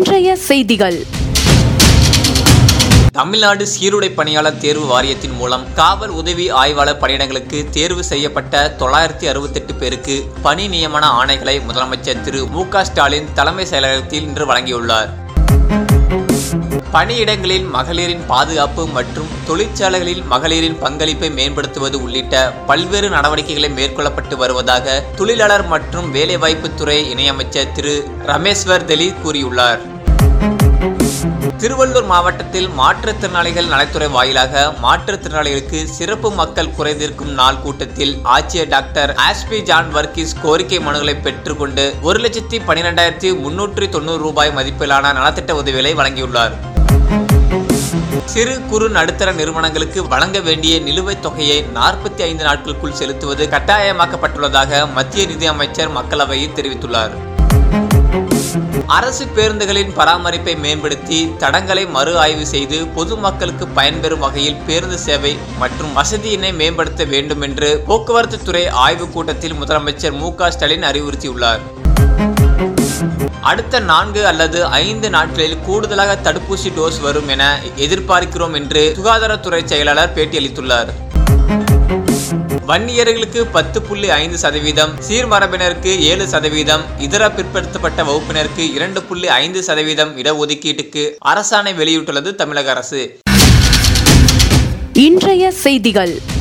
இன்றைய செய்திகள். தமிழ்நாடு சீருடை பணியாளர் தேர்வு வாரியத்தின் மூலம் காவல் உதவி ஆய்வாளர் பணியிடங்களுக்கு தேர்வு செய்யப்பட்ட 968 பேருக்கு பணி நியமன ஆணைகளை முதலமைச்சர் திரு மு.க. ஸ்டாலின் தலைமை செயலகத்தில் இன்று வழங்கியுள்ளார். பணியிடங்களில் மகளிரின் பாதுகாப்பு மற்றும் தொழிற்சாலைகளில் மகளிரின் பங்களிப்பை மேம்படுத்துவது உள்ளிட்ட பல்வேறு நடவடிக்கைகளை மேற்கொள்ளப்பட்டு வருவதாக தொழிலாளர் மற்றும் வேலைவாய்ப்புத்துறை இணையமைச்சர் திரு ரமேஸ்வர் தெலி கூறியுள்ளார். திருவள்ளூர் மாவட்டத்தில் மாற்றுத்திறனாளிகள் நலத்துறை வாயிலாக மாற்றுத்திறனாளிகளுக்கு சிறப்பு மக்கள் குறைதீர்க்கும் நாள் கூட்டத்தில் ஆட்சியர் டாக்டர் ஆஷ்பி ஜான் வர்கீஸ் கோரிக்கை மனுக்களை பெற்றுக்கொண்டு 1,12,390 ரூபாய் மதிப்பிலான நலத்திட்ட உதவிகளை வழங்கியுள்ளார். சிறு குறு நடுத்தர நிறுவனங்களுக்கு வழங்க வேண்டிய நிலுவைத் தொகையை 45 நாட்களுக்குள் செலுத்துவது கட்டாயமாக்கப்பட்டுள்ளதாக மத்திய நிதி அமைச்சர் மக்களவையில் தெரிவித்துள்ளார். அரசு பேருந்துகளின் பராமரிப்பை மேம்படுத்தி தடங்களை மறு ஆய்வு செய்து பொதுமக்களுக்கு பயன்பெறும் வகையில் பேருந்து சேவை மற்றும் வசதியினை மேம்படுத்த வேண்டும் என்று போக்குவரத்து துறை ஆய்வுக் கூட்டத்தில் முதலமைச்சர் மு.க. ஸ்டாலின் அறிவுறுத்தியுள்ளார். அடுத்த 4 அல்லது 5 நாட்களில் கூடுதலாக தடுப்பூசி டோஸ் வரும் என எதிர்பார்க்கிறோம் என்று சுகாதாரத்துறை செயலாளர் பேட்டியளித்துள்ளார். வன்னியர்களுக்கு 10.5%, சீர்மரபினருக்கு 7%, இதர பிற்படுத்தப்பட்ட வகுப்பினருக்கு 2.5% இடஒதுக்கீட்டுக்கு அரசாணை வெளியிட்டுள்ளது தமிழக அரசு. இன்றைய செய்திகள்.